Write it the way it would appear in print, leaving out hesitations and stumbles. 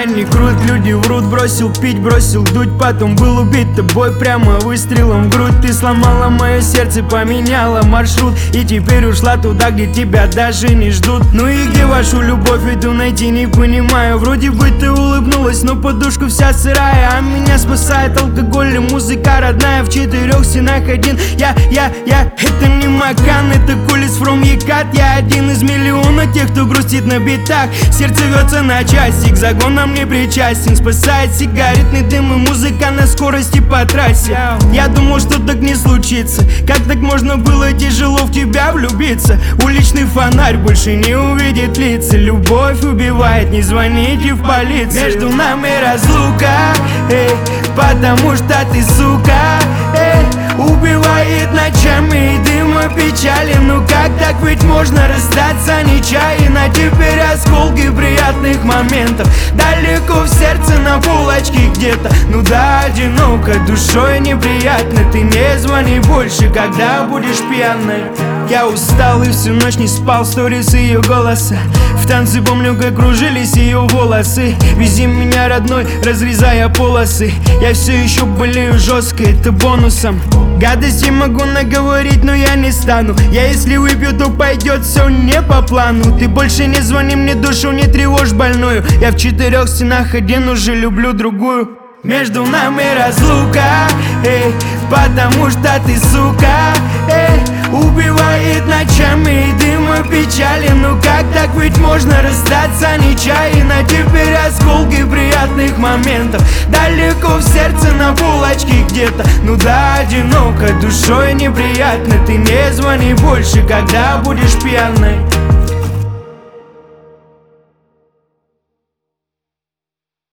Я не крут, люди врут. Бросил пить, бросил дуть, потом был убит тобой прямо выстрелом в грудь. Ты сломала мое сердце, поменяла маршрут, и теперь ушла туда, где тебя даже не ждут. Ну и где вашу любовь иду найти, не понимаю. Вроде бы ты улыбнулась, но подушка вся сырая. А меня спасает алкоголь и музыка родная. В четырех стенах один я. Это не Макан, это Кулис from Екат. Я один из миллиона тех, кто грустит на битах. Сердце рвется на части, к загонам не причастен. Спасает сигаретный дым и музыка на скорости по трассе. Я думал, что так не случится. Как так можно было тяжело в тебя влюбиться? Уличный фонарь больше не увидит лица. Любовь убивает, не звоните в полицию. Между нами разлука, потому что ты, сука, убивает ночами и дыма печали. Ну как так ведь можно расстаться нечаянно? Теперь осколки приятных моментов далеко в сердце на полочке где-то. Ну да, одиноко, душой неприятно. Ты не звони больше, когда будешь пьяной. Я устал и всю ночь не спал, сторис ее голоса. В танце помню, как кружились ее волосы. Вези меня, родной, разрезая полосы. Я все еще болею жестко, это бонусом. Гадости могу наговорить, но я не стану. Я если выпью, то пойдет все не по плану. Ты больше не звони мне, душу не тревожь больную. Я в четырех стенах один, уже люблю другую. Между нами разлука, потому что ты, сука, убивает ночами и дыма печали. Ну как так ведь можно расстаться нечаянно? Теперь осколки приятных моментов далеко в сердце на полочке где-то. Ну да, одиноко, душой неприятно. Ты не звони больше, когда будешь пьяной.